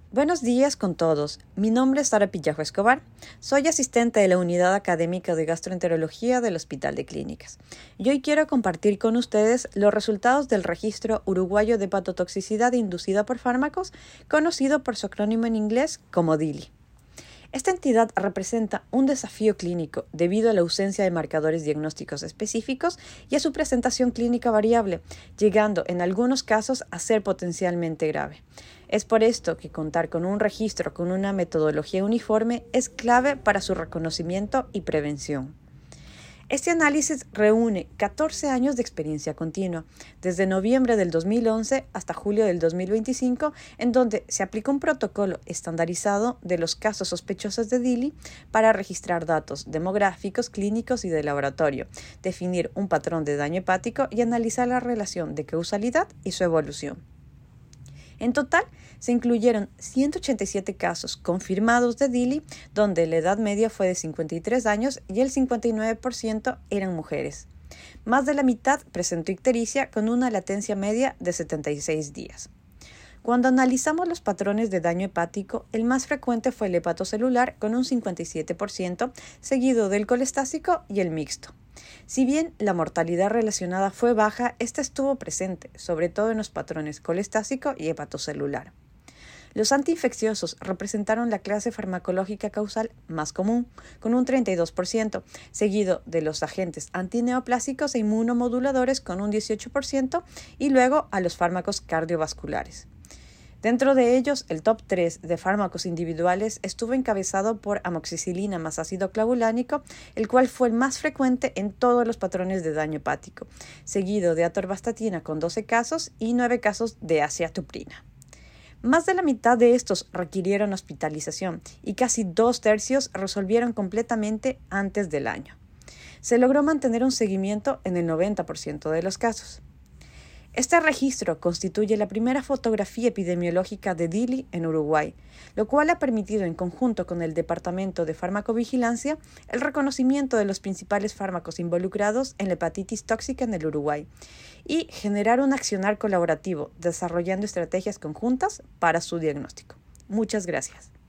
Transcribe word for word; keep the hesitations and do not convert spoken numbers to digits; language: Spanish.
Buenos días con todos. Mi nombre es Sara Pillajo Escobar. Soy asistente de la Unidad Académica de Gastroenterología del Hospital de Clínicas. Y hoy quiero compartir con ustedes los resultados del Registro Uruguayo de Hepatotoxicidad Inducida por Fármacos, conocido por su acrónimo en inglés como D I L I. Esta entidad representa un desafío clínico debido a la ausencia de marcadores diagnósticos específicos y a su presentación clínica variable, llegando en algunos casos a ser potencialmente grave. Es por esto que contar con un registro con una metodología uniforme es clave para su reconocimiento y prevención. Este análisis reúne catorce años de experiencia continua, desde noviembre del dos mil once hasta julio del dos mil veinticinco, en donde se aplica un protocolo estandarizado de los casos sospechosos de D I L I para registrar datos demográficos, clínicos y de laboratorio, definir un patrón de daño hepático y analizar la relación de causalidad y su evolución. En total, se incluyeron ciento ochenta y siete casos confirmados de D I L I, donde la edad media fue de cincuenta y tres años y el cincuenta y nueve por ciento eran mujeres. Más de la mitad presentó ictericia con una latencia media de setenta y seis días. Cuando analizamos los patrones de daño hepático, el más frecuente fue el hepatocelular con un cincuenta y siete por ciento, seguido del colestásico y el mixto. Si bien la mortalidad relacionada fue baja, esta estuvo presente, sobre todo en los patrones colestásico y hepatocelular. Los antiinfecciosos representaron la clase farmacológica causal más común, con un treinta y dos por ciento, seguido de los agentes antineoplásicos e inmunomoduladores con un dieciocho por ciento y luego a los fármacos cardiovasculares. Dentro de ellos, el top tres de fármacos individuales estuvo encabezado por amoxicilina más ácido clavulánico, el cual fue el más frecuente en todos los patrones de daño hepático, seguido de atorvastatina con doce casos y nueve casos de aciatuprina. Más de la mitad de estos requirieron hospitalización y casi dos tercios resolvieron completamente antes del año. Se logró mantener un seguimiento en el noventa por ciento de los casos. Este registro constituye la primera fotografía epidemiológica de D I L I en Uruguay, lo cual ha permitido, en conjunto con el Departamento de Farmacovigilancia, el reconocimiento de los principales fármacos involucrados en la hepatitis tóxica en el Uruguay y generar un accionar colaborativo, desarrollando estrategias conjuntas para su diagnóstico. Muchas gracias.